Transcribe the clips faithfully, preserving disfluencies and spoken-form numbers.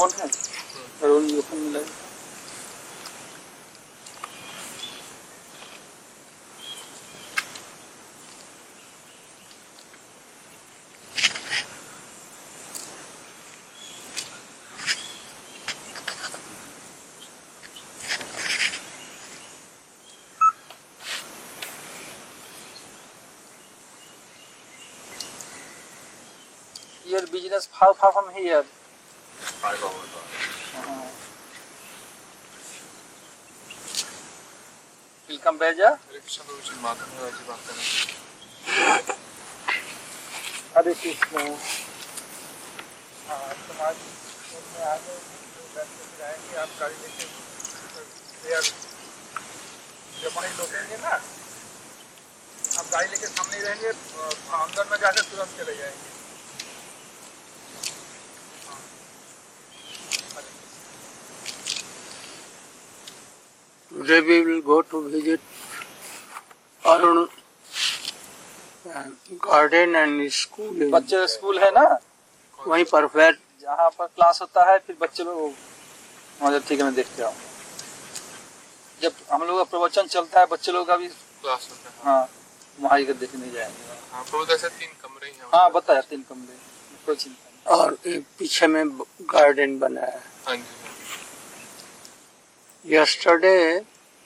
Phone है role ये phone मिला Your business how far from here? Five hours. Uh-huh. Will come back, yeah? Hare Krishna. हाँ समाज में आ गए घर से आएंगे आप गाड़ी लेके जब वहीं रोकेंगे ना आप गाड़ी लेके सामने ही रहेंगे अंदर में जाकर तुरंत चले जाएंगे Today we will go to visit Arun uh, garden and school. बच्चे स्कूल है ना वहीं पर फिर जहाँ पर क्लास होता है फिर बच्चे लोग वहाँ ठीक है मैं देखते हूँ जब हम लोग का प्रवचन चलता है बच्चे लोग का भी क्लास होता है हाँ वहाँ ही देखने जाएंगे हाँ प्रभु ऐसे तीन कमरे हैं हाँ बताया तीन कमरे कोई चिंता और एक पीछे में गार्डन बना है हाँ जी Yesterday,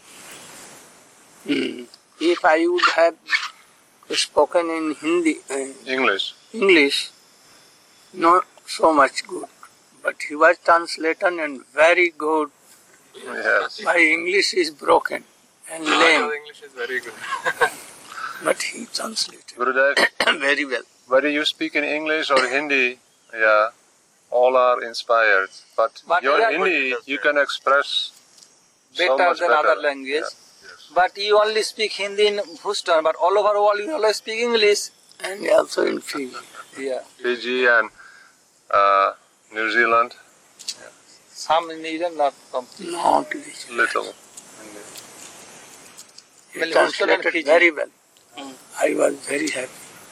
hmm, if I would have spoken in Hindi, uh, English English, not so much good, but he was translated and very good. yes My English is broken and lame, English is very good but he translated Gurudev, very well. whether you speak in English or Hindi, yeah, all are inspired. But, But your yeah, Hindi, you can express so better much than better. other language. Yeah, yes. But you only speak Hindi in Houston, but all over the world you always speak English. And also in Fiji. Yeah. Fiji and uh, New Zealand, Some in Indian not complete. Not easy. little. He Well, Houston and translated Fiji. very well. Mm. I was very happy.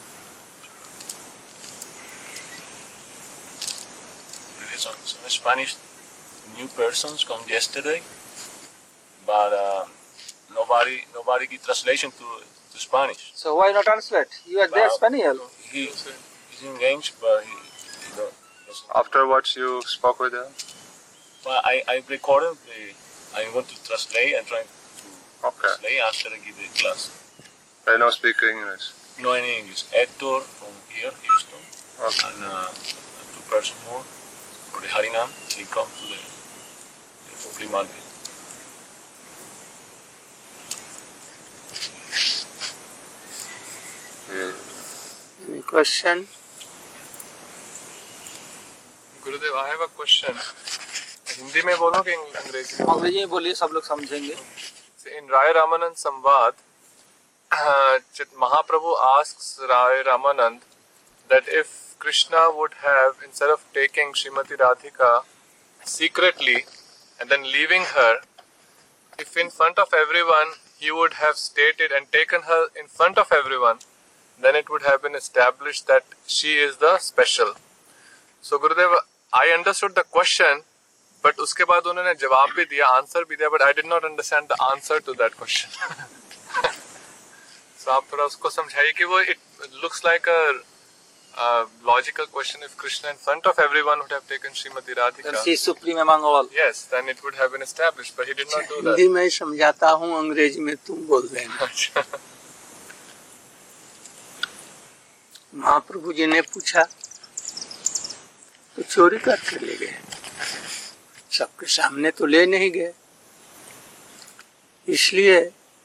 Some, some Spanish new persons come yesterday, but uh, nobody nobody give translation to, to Spanish. So why not translate? You are there, Well, Spaniel. He, he's engaged, but he, he don't, doesn't. Afterwards, you spoke with them? Well, I, I recorded. The, I'm going to translate and try to Okay. translate after I give the class. They don't speak English. No any English. Hector from here, Houston, Okay. and uh, two person more for the Harinam. They come to the, the flea market. Yeah. Any question? Gurudev I have a question Hindi में बोलो कि अंग्रेजी में अंग्रेजी में बोलिए सब लोग समझेंगे. in Rai Ramanand Samvad uh, Mahaprabhu asks Rai Ramanand that if Krishna would have, instead of taking Srimati Radhika secretly and then leaving her, if in front of everyone he would have stated and taken her in front of everyone, then it would have been established that she is the special. So Gurudev, I understood the question, but उसके बाद उन्होंने जवाब भी दिया, answer भी दिया, but I did not understand the answer to that question. So आप थोड़ा उसको समझाइए कि वो it looks like a uh, logical question. If Krishna in front of everyone would have taken Srimati Radhika, Then she is supreme among all. yes, then it would have been established, but he did not do that. Hindi में समझाता हूँ, अंग्रेजी में तुम बोल देना. महाप्रभु जी ने पूछा तो चोरी करके ले गए, सबके सामने तो ले नहीं गए. इसलिए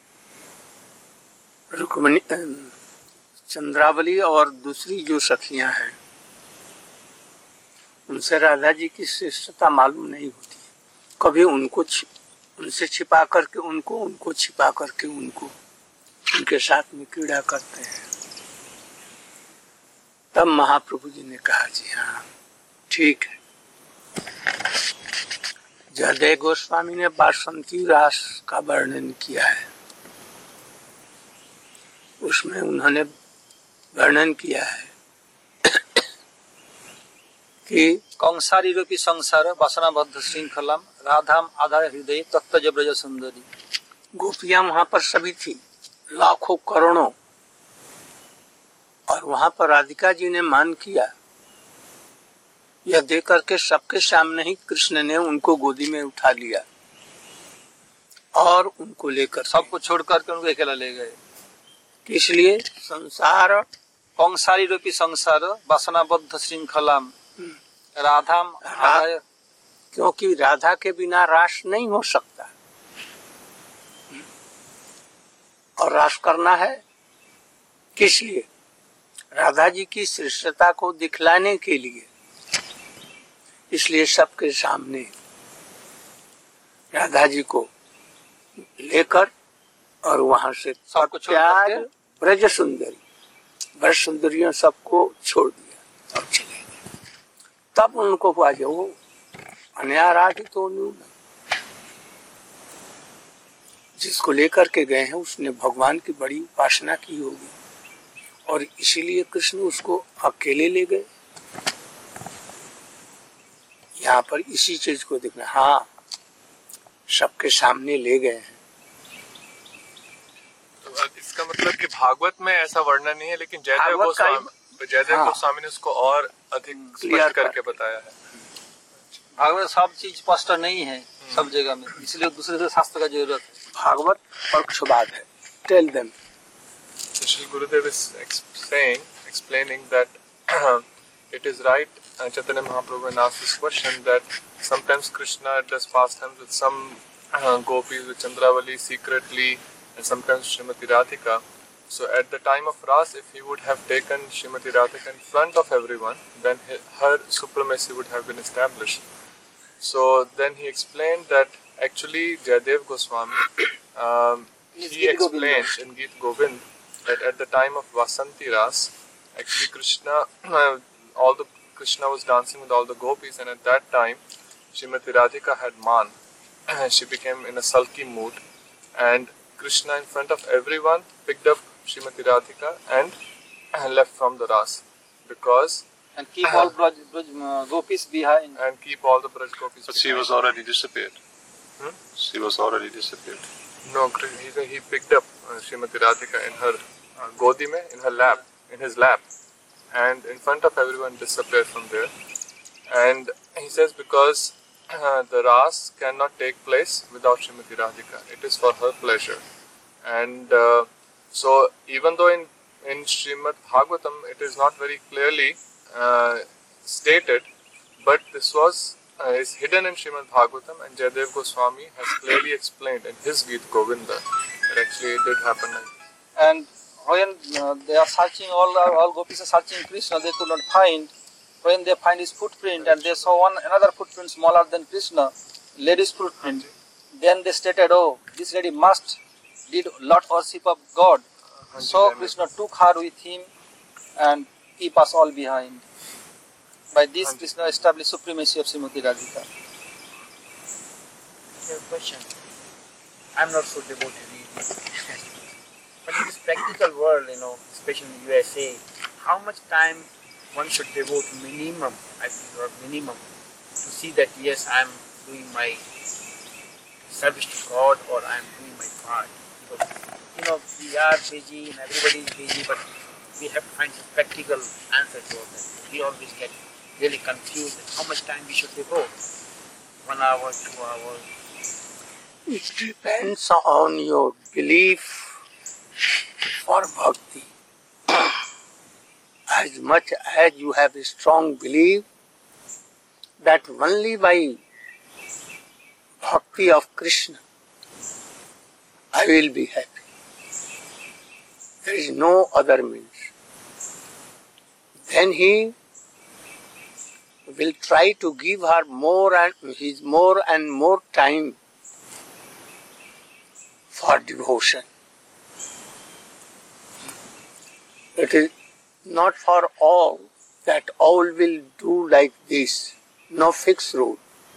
रुक्मिणी, चंद्रावली और दूसरी जो सखियां हैं उनसे राधा जी की श्रेष्ठता मालूम नहीं होती. कभी उनको उनसे छिपा करके उनको उनको छिपा करके उनको उनके साथ में क्रीड़ा करते हैं. तब महाप्रभु जी ने कहा, जी हाँ ठीक है. जयदेव गोस्वामी ने बासंती रास का वर्णन किया है, उसमें उन्होंने वर्णन किया है कि कंसारी रूपी संसार वासनाबद्ध श्रृंखलाम राधाम आधार हृदय तत्व ब्रज सुंदरी। गोपियां वहां पर सभी थी, लाखों करोड़ों, और वहां पर राधिका जी ने मान किया। यह देख करके सबके सामने ही कृष्ण ने उनको गोदी में उठा लिया और उनको लेकर सबको छोड़ करके उनको अकेला ले गए। इसलिए संसार कंसारी रूपी संसार वासनाबद्ध श्रृंखलाम राधाम आधार, क्योंकि राधा के बिना रास नहीं हो सकता, और रास करना है किस लिए? राधा जी की श्रेष्ठता को दिखलाने के लिए। इसलिए सबके सामने राधा जी को लेकर और वहां से सबको छोड़ त्याग करके ब्रज सुंदरी, ब्रज सुंदरियों सबको छोड़ दिया और चले गए। तब उनको हुआ जो वो अनाराधित तो जिसको लेकर के गए हैं उसने भगवान की बड़ी उपासना की होगी, और इसीलिए कृष्ण उसको अकेले ले गए। यहाँ पर इसी चीज को देखना, हाँ सबके सामने ले गए हैं। तो इसका मतलब कि भागवत में ऐसा वर्णन नहीं है, लेकिन जयदेव भागवत का ही- गोस्वामी जयदेव हाँ। गोस्वामी ने उसको और अधिक क्लियर स्पष्ट करके बताया है। भागवत सब चीज स्पष्ट नहीं है सब जगह में, इसलिए दूसरे से शास्त्र का जरूरत है। भागवत पक्षवाद है। Tell them. So Shri Gurudev is ex- saying, explaining that it is right, uh, Chaitanya Mahaprabhu when asked this question, that sometimes Krishna does pastimes with some uh, gopis, with Chandravali secretly, and sometimes Srimati Radhika. So at the time of Ras, if he would have taken Srimati Radhika in front of everyone, then he, her supremacy would have been established. So then he explained that actually Jayadev Goswami, um, he explained in Geet Govind that at the time of Vasanti Ras, actually Krishna, uh, all the Krishna was dancing with all the gopis, and at that time, Srimati Radhika had man. She became in a sulky mood, and Krishna, in front of everyone, picked up Srimati Radhika and left from the Ras, because And keep all braj, braj, uh, gopis behind. and keep all the Braj gopis. But she behind. was already disappeared. Hmm? She was already disappeared. No, Kri- he, he picked up uh, Srimati Radhika in her uh, godi mein, in her lap, in his lap, and in front of everyone disappeared from there. And he says because uh, the Ras cannot take place without Srimati Radhika. It is for her pleasure. And uh, so even though in, in Srimad Bhagavatam it is not very clearly uh, stated, but this was uh, is hidden in Srimad Bhagavatam, and Jayadev Goswami has clearly explained in his Geet Govinda that actually it did happen. And when uh, they are searching, all all gopis are searching Krishna, they could not find. When they find his footprint and they saw one another footprint smaller than Krishna, lady's footprint, then they stated, oh, this lady must did lot worship of God. So Krishna took her with him and keep us all behind. By this, Krishna established supremacy of Srimati Radhika. I have a question. I'm not so devoted really. But in this practical world, you know, especially in the U S A, how much time one should devote minimum, I think, or minimum, to see that yes, I'm doing my service to God or I'm doing my part. Because, you know, we are busy and everybody is busy, but we have to find some practical answer to all that. We always get really confused at how much time we should devote. One hour, two hours. It depends on your belief for bhakti. As much as you have a strong belief that only by bhakti of Krishna I will be happy. There is no other means. Then he will try to give her more and his more and more time for devotion. It is not for all that all will do like this. No fixed rule.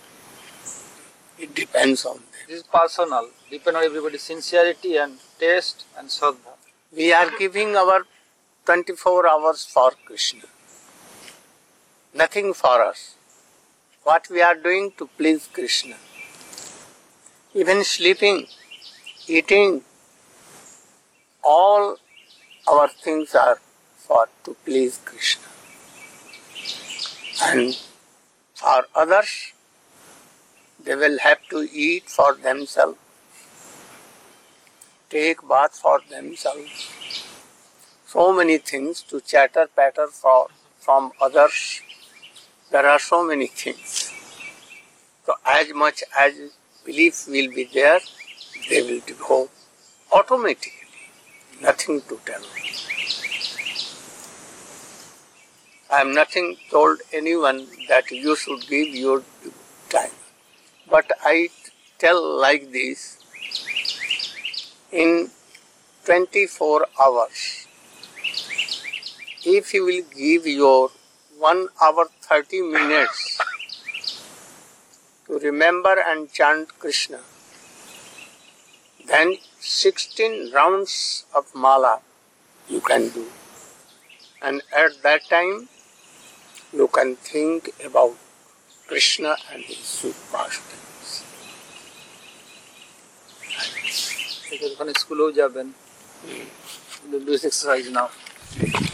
It depends on them. This is personal, depend on everybody's sincerity and taste and shraddha. We are giving our twenty-four hours for Krishna. nothing for us. What we are doing to please Krishna. Even sleeping, eating, all our things are for to please Krishna. And for others, they will have to eat for themselves, take bath for themselves. So many things to chatter patter for from others. There are so many things. So as much as belief will be there, they will devote automatically. Nothing to tell. I am nothing told anyone that you should give your time. But I tell like this, in twenty-four hours, if you will give your one hour thirty minutes to remember and chant Krishna, then sixteen rounds of mala you can do. And at that time, you can think about Krishna and his sweet pastimes. ওখানে স্কুলেও যাবেন, do this exercise now.